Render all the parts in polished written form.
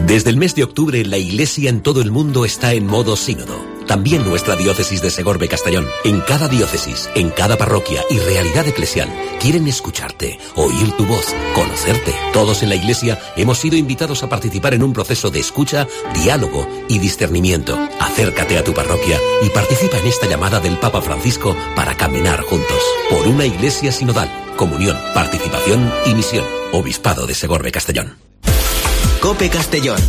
Desde el mes de octubre, la Iglesia en todo el mundo está en modo sínodo. También nuestra diócesis de Segorbe-Castellón. En cada diócesis, en cada parroquia y realidad eclesial quieren escucharte, oír tu voz, conocerte. Todos en la Iglesia hemos sido invitados a participar en un proceso de escucha, diálogo y discernimiento. Acércate a tu parroquia y participa en esta llamada del Papa Francisco para caminar juntos. Por una Iglesia sinodal. Comunión, participación y misión. Obispado de Segorbe-Castellón. COPE Castellón.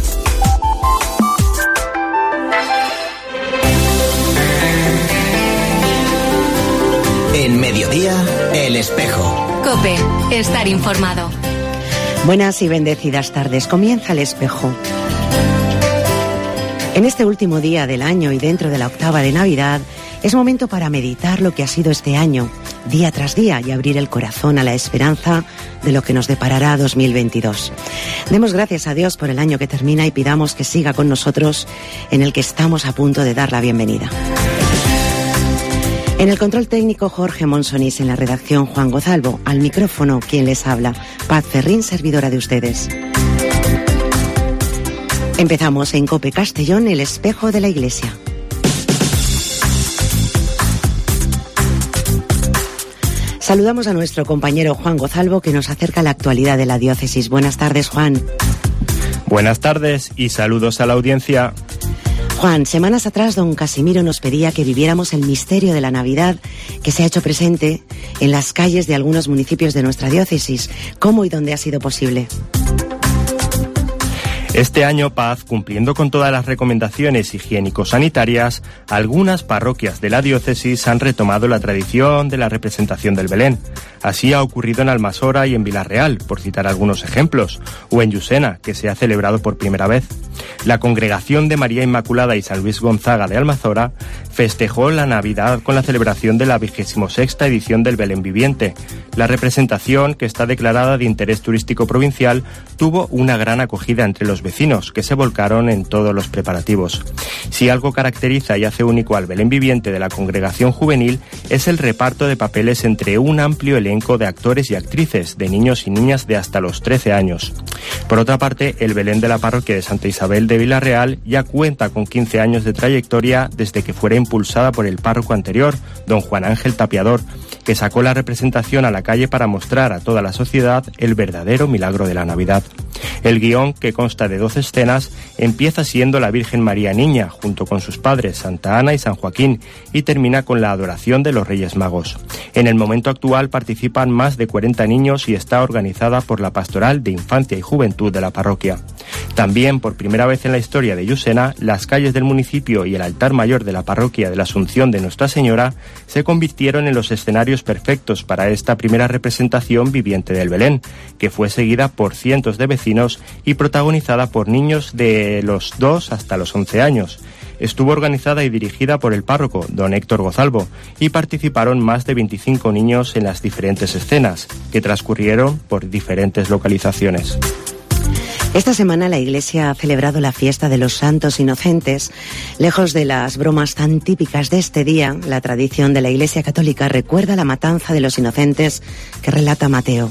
En Mediodía, El Espejo. COPE, estar informado. Buenas y bendecidas tardes. Comienza El Espejo. En este último día del año y dentro de la octava de Navidad, es momento para meditar lo que ha sido este año, día tras día, y abrir el corazón a la esperanza de lo que nos deparará 2022. Demos gracias a Dios por el año que termina y pidamos que siga con nosotros, en el que estamos a punto de dar la bienvenida. En el control técnico, Jorge Monsonís. En la redacción, Juan Gozalvo. Al micrófono, quien les habla, Paz Ferrín, servidora de ustedes. Empezamos en COPE Castellón, El Espejo de la Iglesia. Saludamos a nuestro compañero Juan Gozalvo, que nos acerca a la actualidad de la diócesis. Buenas tardes, Juan. Buenas tardes y saludos a la audiencia. Juan, semanas atrás don Casimiro nos pedía que viviéramos el misterio de la Navidad que se ha hecho presente en las calles de algunos municipios de nuestra diócesis. ¿Cómo y dónde ha sido posible? Este año, Paz, cumpliendo con todas las recomendaciones higiénico-sanitarias, algunas parroquias de la diócesis han retomado la tradición de la representación del Belén. Así ha ocurrido en Almasora y en Vilarreal, por citar algunos ejemplos, o en Llusena, que se ha celebrado por primera vez. La Congregación de María Inmaculada y San Luis Gonzaga de Almazora festejó la Navidad con la celebración de la 26ª edición del Belén Viviente. La representación, que está declarada de interés turístico provincial, tuvo una gran acogida entre los vecinos, que se volcaron en todos los preparativos. Si algo caracteriza y hace único al Belén Viviente de la Congregación Juvenil, es el reparto de papeles entre un amplio elenco de actores y actrices, de niños y niñas de hasta los 13 años. Por otra parte, el Belén de la parroquia de Santa Isabel de Vilarreal ya cuenta con 15 años de trayectoria desde que fuera impulsada por el párroco anterior, don Juan Ángel Tapiador, que sacó la representación a la calle para mostrar a toda la sociedad el verdadero milagro de la Navidad. El guión, que consta de 12 escenas, empieza siendo la Virgen María Niña, junto con sus padres Santa Ana y San Joaquín, y termina con la adoración de los Reyes Magos. En el momento actual participan más de 40 niños y está organizada por la Pastoral de Infancia y Juventud de la parroquia. También, por primera vez en la historia de Llusena, las calles del municipio y el altar mayor de la parroquia de la Asunción de Nuestra Señora se convirtieron en los escenarios perfectos para esta primera representación viviente del Belén, que fue seguida por cientos de vecinos y protagonizada por niños de los 2 hasta los 11 años. Estuvo organizada y dirigida por el párroco, don Héctor Gozalvo, y participaron más de 25 niños en las diferentes escenas, que transcurrieron por diferentes localizaciones. Esta semana la Iglesia ha celebrado la fiesta de los Santos Inocentes. Lejos de las bromas tan típicas de este día, la tradición de la Iglesia Católica recuerda la matanza de los inocentes que relata Mateo.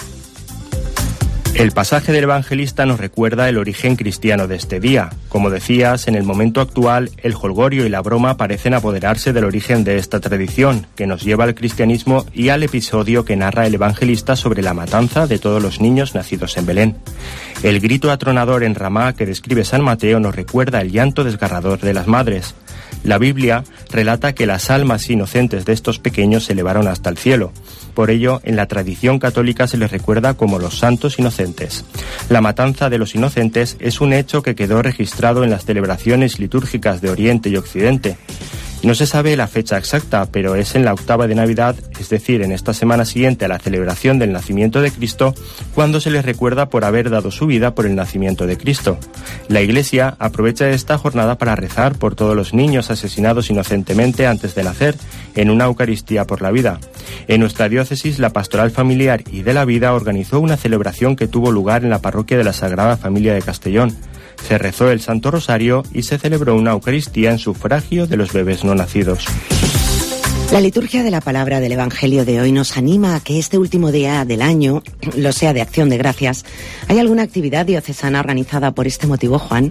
El pasaje del evangelista nos recuerda el origen cristiano de este día. Como decías, en el momento actual, el jolgorio y la broma parecen apoderarse del origen de esta tradición, que nos lleva al cristianismo y al episodio que narra el evangelista sobre la matanza de todos los niños nacidos en Belén. El grito atronador en Ramá que describe San Mateo nos recuerda el llanto desgarrador de las madres. La Biblia relata que las almas inocentes de estos pequeños se elevaron hasta el cielo. Por ello, en la tradición católica se les recuerda como los santos inocentes. La matanza de los inocentes es un hecho que quedó registrado en las celebraciones litúrgicas de Oriente y Occidente. No se sabe la fecha exacta, pero es en la octava de Navidad, es decir, en esta semana siguiente a la celebración del nacimiento de Cristo, cuando se les recuerda por haber dado su vida por el nacimiento de Cristo. La Iglesia aprovecha esta jornada para rezar por todos los niños asesinados inocentemente antes de nacer, en una Eucaristía por la vida. En nuestra diócesis, la Pastoral Familiar y de la Vida organizó una celebración que tuvo lugar en la parroquia de la Sagrada Familia de Castellón. Se rezó el Santo Rosario y se celebró una Eucaristía en sufragio de los bebés no nacidos. La liturgia de la palabra del Evangelio de hoy nos anima a que este último día del año lo sea de Acción de Gracias. ¿Hay alguna actividad diocesana organizada por este motivo, Juan?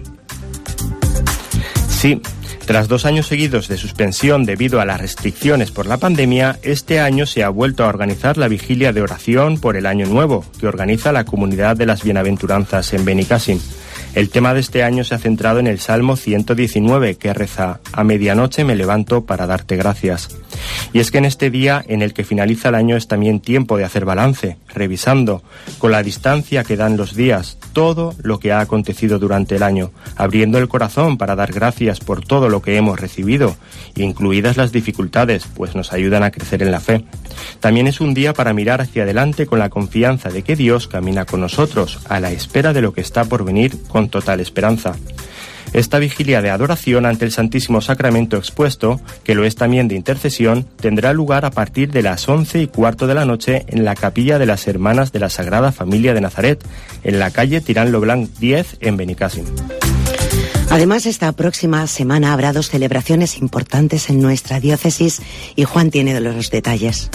Sí. Tras 2 años seguidos de suspensión debido a las restricciones por la pandemia, este año se ha vuelto a organizar la vigilia de oración por el Año Nuevo, que organiza la Comunidad de las Bienaventuranzas en Benicàssim. El tema de este año se ha centrado en el Salmo 119, que reza: «A medianoche me levanto para darte gracias». Y es que en este día en el que finaliza el año es también tiempo de hacer balance, revisando, con la distancia que dan los días, todo lo que ha acontecido durante el año, abriendo el corazón para dar gracias por todo lo que hemos recibido, incluidas las dificultades, pues nos ayudan a crecer en la fe. También es un día para mirar hacia adelante con la confianza de que Dios camina con nosotros, a la espera de lo que está por venir, con total esperanza. Esta vigilia de adoración ante el Santísimo Sacramento expuesto, que lo es también de intercesión, tendrá lugar a partir de las 11:15 de la noche en la capilla de las Hermanas de la Sagrada Familia de Nazaret, en la calle Tirán lo Blanc 10 en Benicàssim. Además, esta próxima semana habrá 2 celebraciones importantes en nuestra diócesis y Juan tiene los detalles.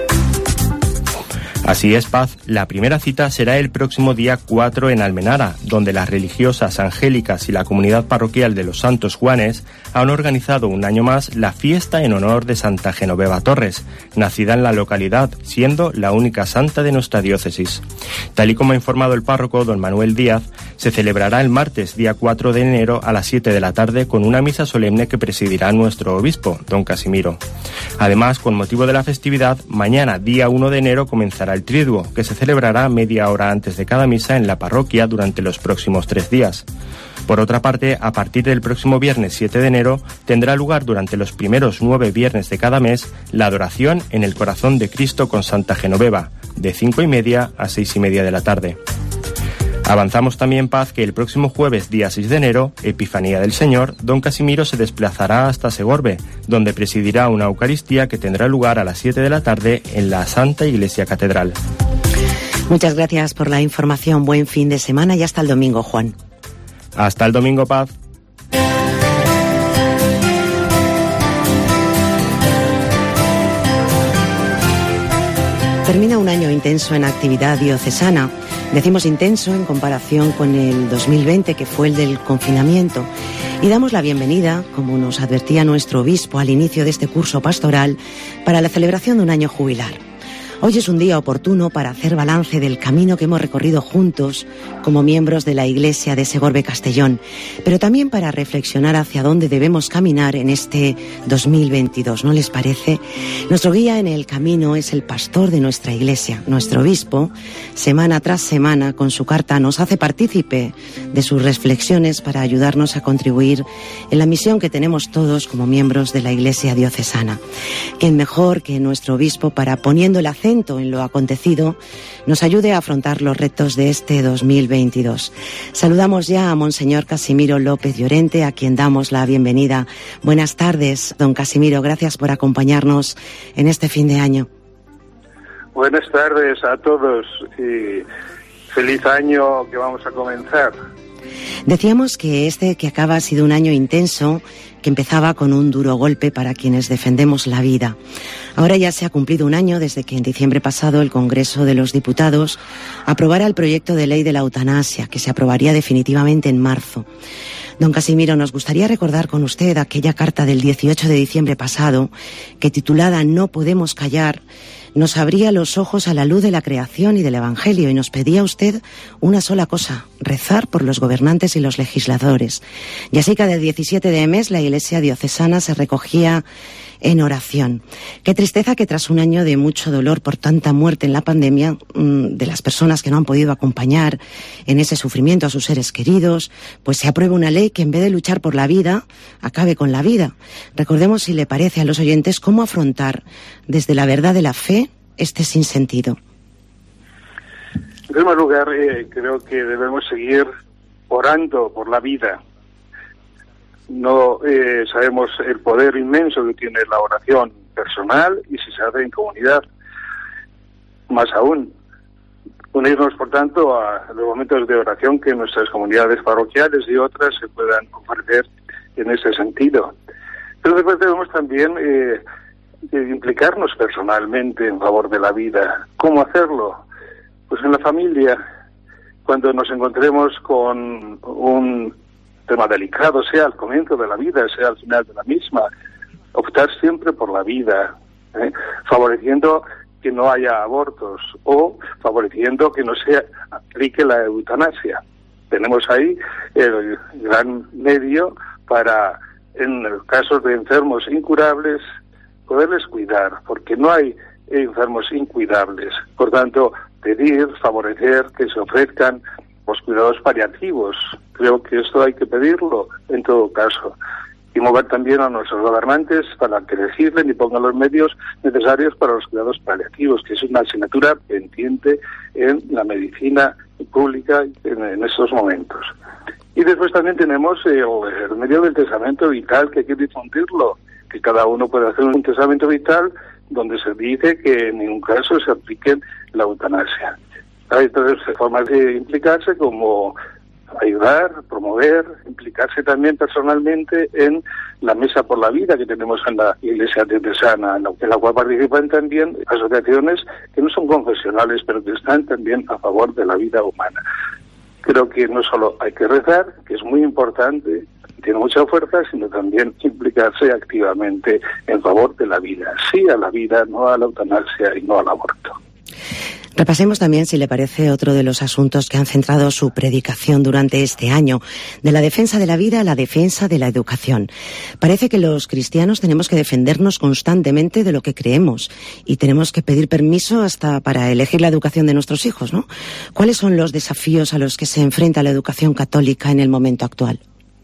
Así es, Paz. La primera cita será el próximo día 4 en Almenara, donde las religiosas angélicas y la comunidad parroquial de los Santos Juanes han organizado un año más la fiesta en honor de Santa Genoveva Torres, nacida en la localidad, siendo la única santa de nuestra diócesis. Tal y como ha informado el párroco, don Manuel Díaz, se celebrará el martes, día 4 de enero, a las 7 de la tarde, con una misa solemne que presidirá nuestro obispo, don Casimiro. Además, con motivo de la festividad, mañana, día 1 de enero, comenzará el Triduo, que se celebrará media hora antes de cada misa en la parroquia durante los próximos 3 días. Por otra parte, a partir del próximo viernes 7 de enero, tendrá lugar durante los primeros 9 viernes de cada mes la adoración en el Corazón de Cristo con Santa Genoveva, de 5:30 a 6:30 de la tarde. Avanzamos también, Paz, que el próximo jueves, día 6 de enero, Epifanía del Señor, don Casimiro se desplazará hasta Segorbe, donde presidirá una Eucaristía que tendrá lugar a las 7 de la tarde en la Santa Iglesia Catedral. Muchas gracias por la información. Buen fin de semana y hasta el domingo, Juan. Hasta el domingo, Paz. Termina un año intenso en actividad diocesana. Decimos intenso en comparación con el 2020, que fue el del confinamiento. Y damos la bienvenida, como nos advertía nuestro obispo al inicio de este curso pastoral, para la celebración de un año jubilar. Hoy es un día oportuno para hacer balance del camino que hemos recorrido juntos como miembros de la Iglesia de Segorbe Castellón, pero también para reflexionar hacia dónde debemos caminar en este 2022, ¿no les parece? Nuestro guía en el camino es el pastor de nuestra Iglesia, nuestro obispo. Semana tras semana, con su carta, nos hace partícipe de sus reflexiones para ayudarnos a contribuir en la misión que tenemos todos como miembros de la Iglesia diocesana. ¿Quién mejor que nuestro obispo para, poniendo el acento en lo acontecido, nos ayude a afrontar los retos de este 2022. Saludamos ya a Monseñor Casimiro López Llorente, a quien damos la bienvenida. Buenas tardes, don Casimiro, gracias por acompañarnos en este fin de año. Buenas tardes a todos y feliz año que vamos a comenzar. Decíamos que este que acaba ha sido un año intenso, que empezaba con un duro golpe para quienes defendemos la vida. Ahora ya se ha cumplido un año desde que en diciembre pasado el Congreso de los Diputados aprobara el proyecto de ley de la eutanasia, que se aprobaría definitivamente en marzo. Don Casimiro, nos gustaría recordar con usted aquella carta del 18 de diciembre pasado, que titulada No podemos callar, nos abría los ojos a la luz de la creación y del Evangelio y nos pedía usted una sola cosa: rezar por los gobernantes y los legisladores. Y así cada 17 de mes la Iglesia diocesana se recogía en oración. Qué tristeza que tras un año de mucho dolor por tanta muerte en la pandemia, de las personas que no han podido acompañar en ese sufrimiento a sus seres queridos, pues se apruebe una ley que en vez de luchar por la vida, acabe con la vida. Recordemos, si le parece a los oyentes, cómo afrontar desde la verdad de la fe este sinsentido. En primer lugar, creo que debemos seguir orando por la vida. No sabemos el poder inmenso que tiene la oración personal y si se hace en comunidad. Más aún, unirnos, por tanto, a los momentos de oración que nuestras comunidades parroquiales y otras se puedan ofrecer en ese sentido. Pero después debemos también implicarnos personalmente en favor de la vida. ¿Cómo hacerlo? Pues en la familia, cuando nos encontremos con un tema delicado, sea al comienzo de la vida, sea al final de la misma, optar siempre por la vida, favoreciendo que no haya abortos o favoreciendo que no se aplique la eutanasia. Tenemos ahí el gran medio para, en casos de enfermos incurables, poderles cuidar, porque no hay enfermos incuidables. Por tanto, pedir, favorecer que se ofrezcan los cuidados paliativos. Creo que esto hay que pedirlo en todo caso. Y mover también a nuestros gobernantes para que legislen y pongan los medios necesarios para los cuidados paliativos, que es una asignatura pendiente en la medicina pública en estos momentos. Y después también tenemos el medio del testamento vital, que hay que difundirlo, que cada uno puede hacer un testamento vital donde se dice que en ningún caso se aplique la eutanasia. Hay entonces formas de implicarse como ayudar, promover, implicarse también personalmente en la Mesa por la Vida que tenemos en la Iglesia Diocesana, en la cual participan también asociaciones que no son confesionales, pero que están también a favor de la vida humana. Creo que no solo hay que rezar, que es muy importante, tiene mucha fuerza, sino también implicarse activamente en favor de la vida. Sí a la vida, no a la eutanasia y no al aborto. Repasemos también, si le parece, otro de los asuntos que han centrado su predicación durante este año, de la defensa de la vida a la defensa de la educación. Parece que los cristianos tenemos que defendernos constantemente de lo que creemos y tenemos que pedir permiso hasta para elegir la educación de nuestros hijos, ¿no? ¿Cuáles son los desafíos a los que se enfrenta la educación católica en el momento actual?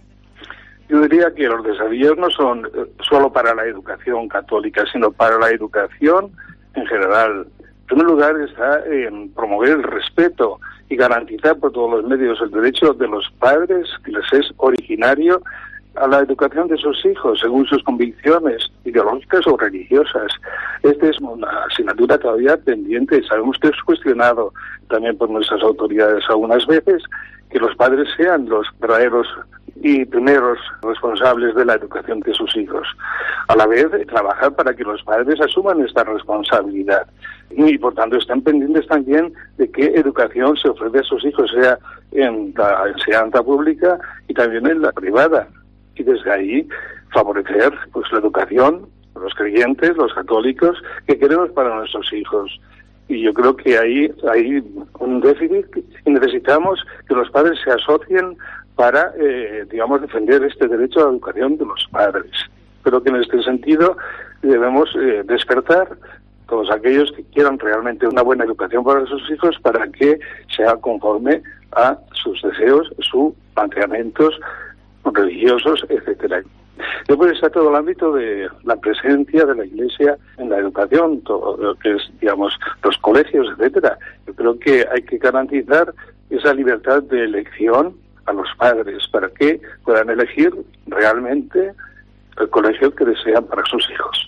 Yo diría que los desafíos no son solo para la educación católica, sino para la educación en general. En primer lugar está en promover el respeto y garantizar por todos los medios el derecho de los padres, que les es originario, a la educación de sus hijos según sus convicciones ideológicas o religiosas. Esta es una asignatura todavía pendiente. Sabemos que es cuestionado también por nuestras autoridades algunas veces, que los padres sean los verdaderos y primeros responsables de la educación de sus hijos. A la vez, trabajar para que los padres asuman esta responsabilidad y, por tanto, están pendientes también de qué educación se ofrece a sus hijos, sea en la enseñanza pública y también en la privada. Y desde ahí favorecer pues la educación, los creyentes, los católicos, que queremos para nuestros hijos. Y yo creo que ahí hay un déficit y necesitamos que los padres se asocien para, defender este derecho a la educación de los padres. Pero que en este sentido debemos despertar todos aquellos que quieran realmente una buena educación para sus hijos para que sea conforme a sus deseos, sus planteamientos religiosos, etcétera. Después está todo el ámbito de la presencia de la Iglesia en la educación, todo lo que es, los colegios, etcétera. Yo creo que hay que garantizar esa libertad de elección a los padres para que puedan elegir realmente el colegio que desean para sus hijos.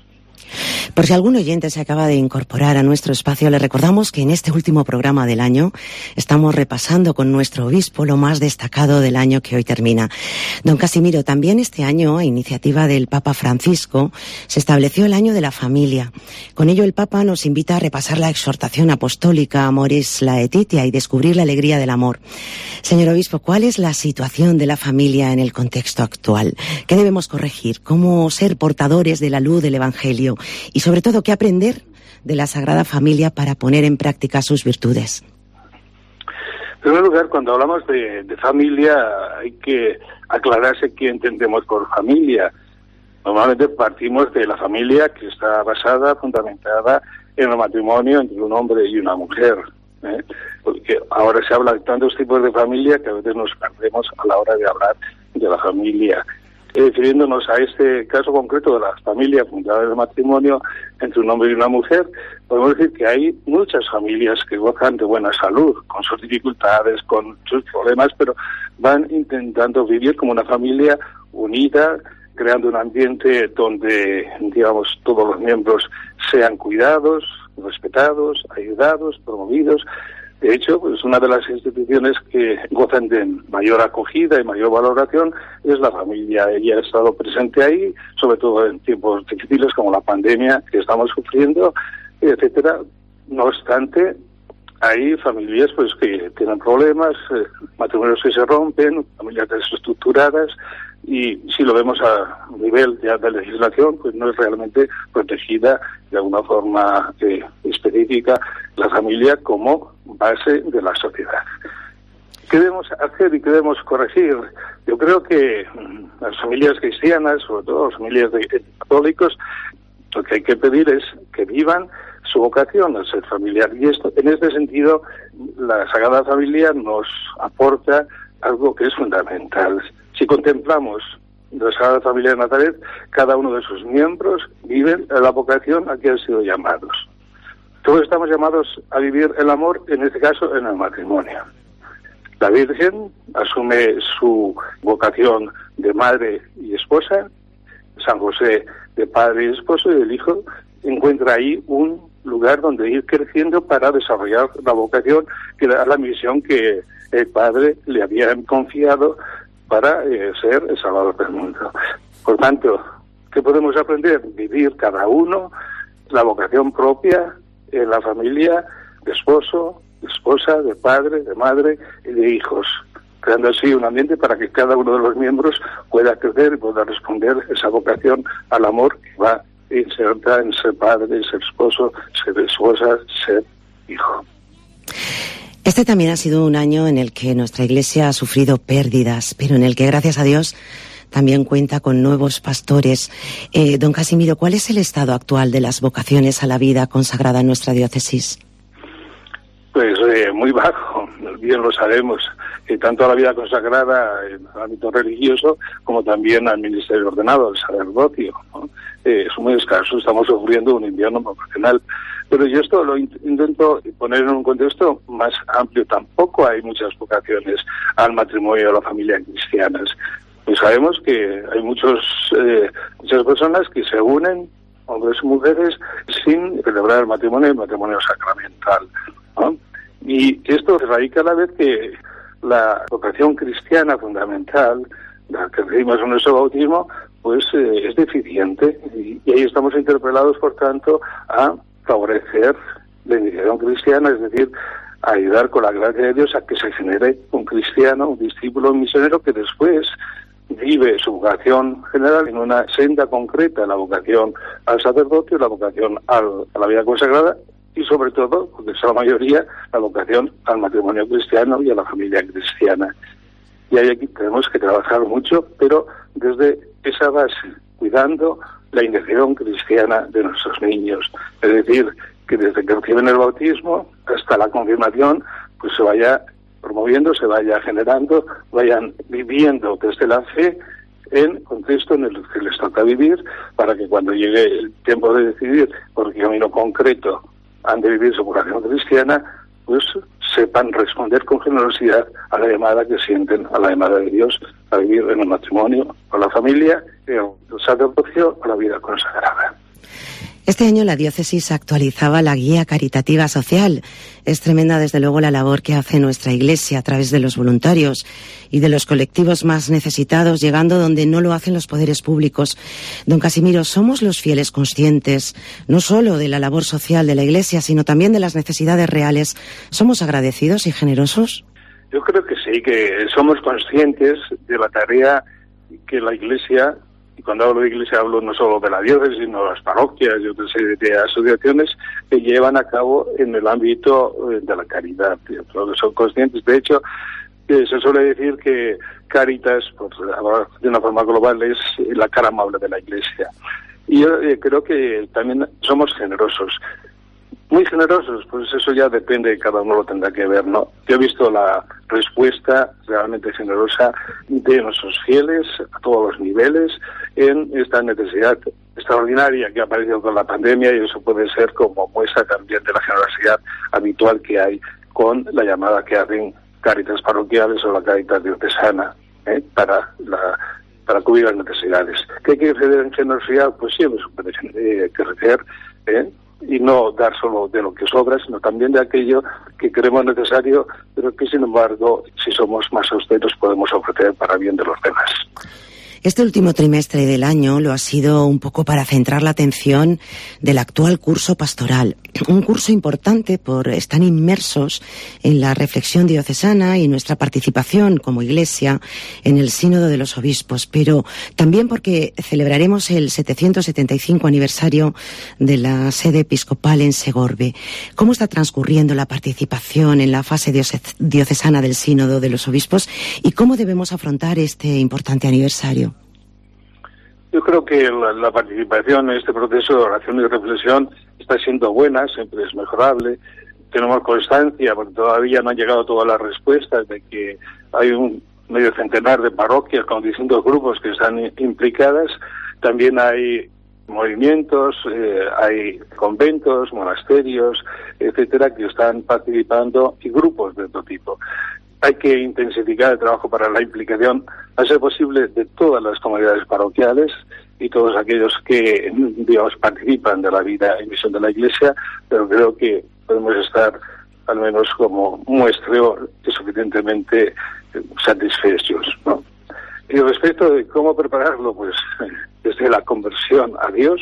Por si algún oyente se acaba de incorporar a nuestro espacio, le recordamos que en este último programa del año estamos repasando con nuestro obispo lo más destacado del año que hoy termina. Don Casimiro, también este año, a iniciativa del Papa Francisco, se estableció el año de la familia. Con ello el Papa nos invita a repasar la exhortación apostólica Amoris Laetitia y descubrir la alegría del amor. Señor obispo, ¿cuál es la situación de la familia en el contexto actual? ¿Qué debemos corregir? ¿Cómo ser portadores de la luz del Evangelio? Y sobre todo, ¿qué aprender de la Sagrada Familia para poner en práctica sus virtudes? En primer lugar, cuando hablamos de familia, hay que aclararse qué entendemos por familia. Normalmente partimos de la familia que está basada, fundamentada en el matrimonio entre un hombre y una mujer. Porque ahora se habla de tantos tipos de familia que a veces nos perdemos a la hora de hablar de la familia. Refiriéndonos a este caso concreto de la familia fundada en el matrimonio entre un hombre y una mujer, podemos decir que hay muchas familias que gozan de buena salud, con sus dificultades, con sus problemas, pero van intentando vivir como una familia unida, creando un ambiente donde, todos los miembros sean cuidados, respetados, ayudados, promovidos. De hecho, pues una de las instituciones que gozan de mayor acogida y mayor valoración es la familia. Ella ha estado presente ahí, sobre todo en tiempos difíciles como la pandemia que estamos sufriendo, etcétera. No obstante, hay familias pues que tienen problemas, matrimonios que se rompen, familias desestructuradas, y si lo vemos a nivel ya de legislación, pues no es realmente protegida de alguna forma específica la familia como base de la sociedad. ¿Qué debemos hacer y qué debemos corregir? Yo creo que las familias cristianas, sobre todo las familias de católicos, lo que hay que pedir es que vivan su vocación al ser familiar. Y esto, en este sentido, la Sagrada Familia nos aporta algo que es fundamental. Si contemplamos la Sagrada Familia de Nazaret, cada uno de sus miembros viven la vocación a que han sido llamados. Todos estamos llamados a vivir el amor, en este caso en el matrimonio. La Virgen asume su vocación de madre y esposa, San José de padre y esposo, y el Hijo encuentra ahí un lugar donde ir creciendo para desarrollar la vocación, que era la misión que el Padre le había confiado para ser el Salvador del mundo. Por tanto, ¿qué podemos aprender? Vivir cada uno la vocación propia en la familia de esposo, de esposa, de padre, de madre y de hijos, creando así un ambiente para que cada uno de los miembros pueda crecer y pueda responder esa vocación al amor que va inserta en ser padre, ser esposo, ser esposa, ser hijo. Este también ha sido un año en el que nuestra Iglesia ha sufrido pérdidas, pero en el que, gracias a Dios, también cuenta con nuevos pastores. Don Casimiro, ¿cuál es el estado actual de las vocaciones a la vida consagrada en nuestra diócesis? Pues muy bajo, bien lo sabemos, tanto a la vida consagrada en el ámbito religioso como también al ministerio ordenado, al sacerdocio, ¿no? Es muy escaso, estamos sufriendo un invierno vocacional. Pero yo esto lo intento poner en un contexto más amplio. Tampoco hay muchas vocaciones al matrimonio y a la familia cristianas. Pues sabemos que hay muchas personas que se unen, hombres y mujeres, sin celebrar el matrimonio sacramental, ¿no? Y esto radica a la vez que la vocación cristiana fundamental, la que recibimos en nuestro bautismo, pues es deficiente. Y ahí estamos interpelados, por tanto, a favorecer la iniciación cristiana, es decir, a ayudar con la gracia de Dios a que se genere un cristiano, un discípulo, un misionero que después vive su vocación general en una senda concreta, la vocación al sacerdocio, la vocación a la vida consagrada y sobre todo, porque es la mayoría, la vocación al matrimonio cristiano y a la familia cristiana. Y ahí aquí tenemos que trabajar mucho, pero desde esa base, cuidando la iniciación cristiana de nuestros niños. Es decir, que desde que reciben el bautismo hasta la confirmación, pues se vaya promoviendo, se vaya generando, vayan viviendo desde la fe en contexto en el que les toca vivir, para que cuando llegue el tiempo de decidir por qué camino concreto han de vivir su vocación cristiana, pues sepan responder con generosidad a la llamada que sienten, a la llamada de Dios, a vivir en el matrimonio, con la familia, el sacerdocio, a la vida consagrada. Este año la diócesis actualizaba la guía caritativa social. Es tremenda, desde luego, la labor que hace nuestra Iglesia a través de los voluntarios y de los colectivos más necesitados, llegando donde no lo hacen los poderes públicos. Don Casimiro, ¿somos los fieles conscientes no solo de la labor social de la Iglesia, sino también de las necesidades reales? ¿Somos agradecidos y generosos? Yo creo que sí, que somos conscientes de la tarea que la Iglesia, y cuando hablo de Iglesia hablo no solo de la diócesis, sino de las parroquias y otras de asociaciones que llevan a cabo en el ámbito de la caridad. Son conscientes. De hecho, se suele decir que Cáritas, pues, de una forma global, es la cara amable de la Iglesia. Y yo creo que también somos generosos. Muy generosos, pues eso ya depende, cada uno lo tendrá que ver, ¿no? Yo he visto la respuesta realmente generosa de nuestros fieles a todos los niveles en esta necesidad extraordinaria que ha aparecido con la pandemia, y eso puede ser como muestra también de la generosidad habitual que hay con la llamada que hacen Cáritas parroquiales o la Cáritas diocesana para cubrir las necesidades. ¿Qué hay que hacer en generosidad? Pues siempre se puede crecer, y no dar solo de lo que sobra, sino también de aquello que creemos necesario, pero que sin embargo, si somos más austeros, podemos ofrecer para bien de los demás. Este último trimestre del año lo ha sido un poco para centrar la atención del actual curso pastoral. Un curso importante por estar inmersos en la reflexión diocesana y nuestra participación como Iglesia en el Sínodo de los Obispos, pero también porque celebraremos el 775 aniversario de la sede episcopal en Segorbe. ¿Cómo está transcurriendo la participación en la fase diocesana del Sínodo de los Obispos y cómo debemos afrontar este importante aniversario? Yo creo que la participación en este proceso de oración y reflexión está siendo buena, siempre es mejorable. Tenemos constancia, porque todavía no han llegado todas las respuestas, de que hay un medio centenar de parroquias con distintos grupos que están implicadas. También hay movimientos, hay conventos, monasterios, etcétera, que están participando, y grupos de todo tipo. Hay que intensificar el trabajo para la implicación, a ser posible, de todas las comunidades parroquiales y todos aquellos que, digamos, participan de la vida y misión de la Iglesia, pero creo que podemos estar, al menos como muestreo, suficientemente satisfechos, ¿no? Y respecto de cómo prepararlo, pues desde la conversión a Dios,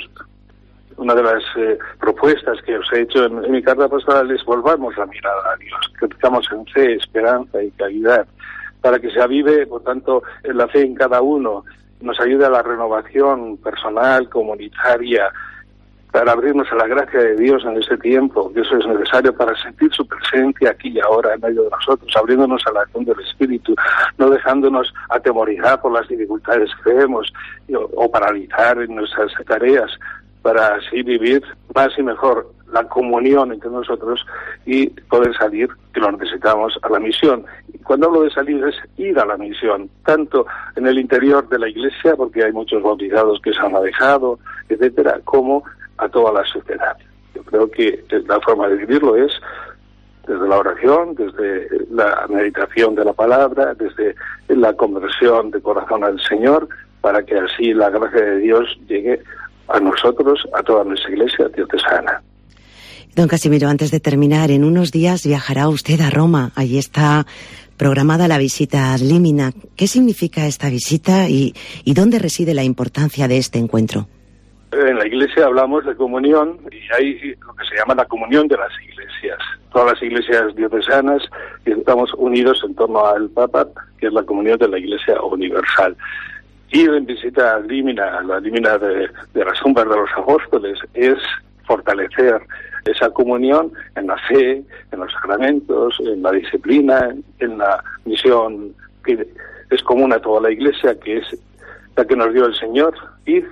una de las propuestas que os he hecho en mi carta pastoral es: volvamos la mirada a Dios, que tengamos en fe, esperanza y caridad, para que se avive, por tanto, la fe en cada uno, nos ayude a la renovación personal, comunitaria, para abrirnos a la gracia de Dios en este tiempo, que eso es necesario para sentir su presencia aquí y ahora en medio de nosotros, abriéndonos a la acción del Espíritu, no dejándonos atemorizar por las dificultades que vemos o paralizar en nuestras tareas, para así vivir más y mejor la comunión entre nosotros y poder salir, que lo necesitamos, a la misión. Y cuando hablo de salir es ir a la misión, tanto en el interior de la Iglesia, porque hay muchos bautizados que se han alejado, etcétera, como a toda la sociedad. Yo creo que la forma de vivirlo es desde la oración, desde la meditación de la palabra, desde la conversión de corazón al Señor, para que así la gracia de Dios llegue a nosotros, a toda nuestra Iglesia diocesana. Don Casimiro, antes de terminar, en unos días viajará usted a Roma. Allí está programada la visita ad limina. ¿Qué significa esta visita y dónde reside la importancia de este encuentro? En la Iglesia hablamos de comunión y hay lo que se llama la comunión de las iglesias. Todas las iglesias diocesanas estamos unidos en torno al Papa, que es la comunión de la Iglesia universal. Ir en visita ad limina, la límina de las tumbas de los apóstoles, es fortalecer esa comunión en la fe, en los sacramentos, en la disciplina, en la misión que es común a toda la Iglesia, que es la que nos dio el Señor, y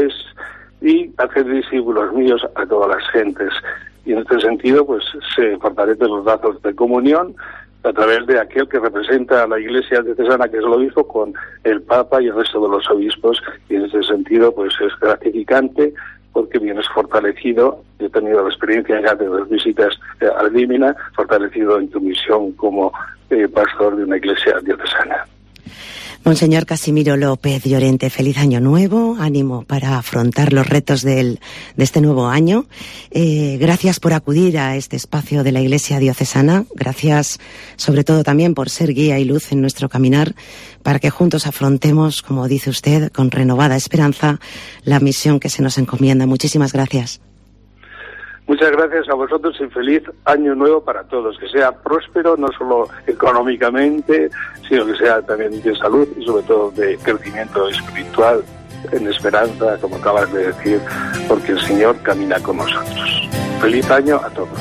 hacer discípulos míos a todas las gentes. Y en este sentido, pues se fortalecen los lazos de comunión a través de aquel que representa a la Iglesia diocesana, que es el obispo, con el Papa y el resto de los obispos, y en ese sentido pues es gratificante, porque vienes fortalecido. Yo he tenido la experiencia ya de las visitas al Límina, fortalecido en tu misión como pastor de una iglesia diocesana. Monseñor Casimiro López Llorente, feliz año nuevo, ánimo para afrontar los retos de este nuevo año. Gracias por acudir a este espacio de la Iglesia diocesana, gracias sobre todo también por ser guía y luz en nuestro caminar, para que juntos afrontemos, como dice usted, con renovada esperanza, la misión que se nos encomienda. Muchísimas gracias. Muchas gracias a vosotros y feliz año nuevo para todos, que sea próspero no solo económicamente, sino que sea también de salud y sobre todo de crecimiento espiritual, en esperanza, como acabas de decir, porque el Señor camina con nosotros. Feliz año a todos.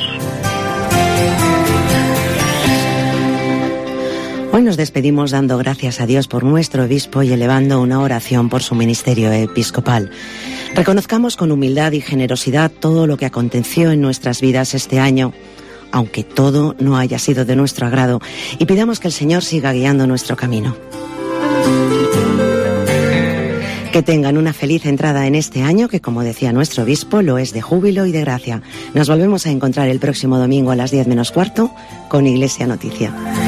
Hoy nos despedimos dando gracias a Dios por nuestro obispo y elevando una oración por su ministerio episcopal. Reconozcamos con humildad y generosidad todo lo que aconteció en nuestras vidas este año, aunque todo no haya sido de nuestro agrado, y pidamos que el Señor siga guiando nuestro camino. Que tengan una feliz entrada en este año, que, como decía nuestro obispo, lo es de júbilo y de gracia. Nos volvemos a encontrar el próximo domingo a las 10 menos cuarto con Iglesia Noticia.